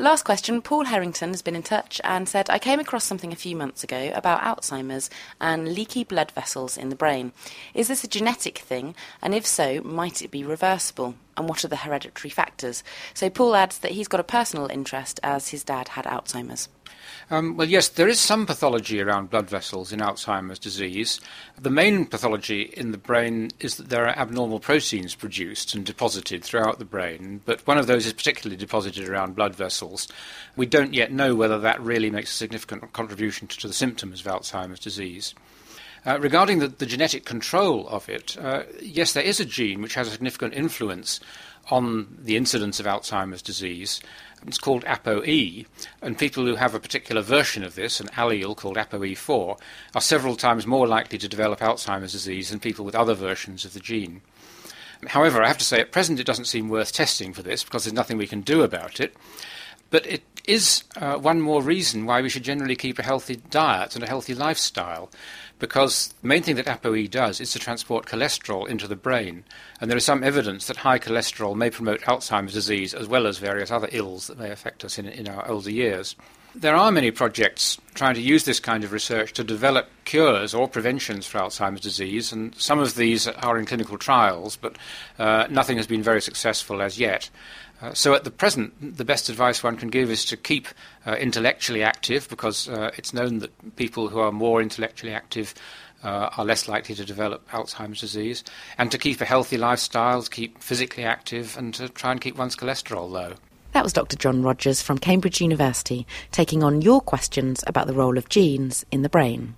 Last question. Paul Harrington has been in touch and said, I came across something a few months ago about Alzheimer's and leaky blood vessels in the brain. Is this a genetic thing? And if so, might it be reversible? And what are the hereditary factors? So Paul adds that he's got a personal interest as his dad had Alzheimer's. Well, yes, there is some pathology around blood vessels in Alzheimer's disease. The main pathology in the brain is that there are abnormal proteins produced and deposited throughout the brain, but one of those is particularly deposited around blood vessels. We don't yet know whether that really makes a significant contribution to the symptoms of Alzheimer's disease. Regarding the genetic control of it, yes, there is a gene which has a significant influence on the incidence of Alzheimer's disease. It's called ApoE, and people who have a particular version of this, an allele called ApoE4, are several times more likely to develop Alzheimer's disease than people with other versions of the gene. However, I have to say, at present it doesn't seem worth testing for this because there's nothing we can do about it. But it is one more reason why we should generally keep a healthy diet and a healthy lifestyle, because the main thing that ApoE does is to transport cholesterol into the brain, and there is some evidence that high cholesterol may promote Alzheimer's disease as well as various other ills that may affect us in our older years. There are many projects trying to use this kind of research to develop cures or preventions for Alzheimer's disease, and some of these are in clinical trials, but nothing has been very successful as yet. So at the present, the best advice one can give is to keep intellectually active, because it's known that people who are more intellectually active are less likely to develop Alzheimer's disease, and to keep a healthy lifestyle, to keep physically active, and to try and keep one's cholesterol low. That was Dr. John Rogers from Cambridge University, taking on your questions about the role of genes in the brain.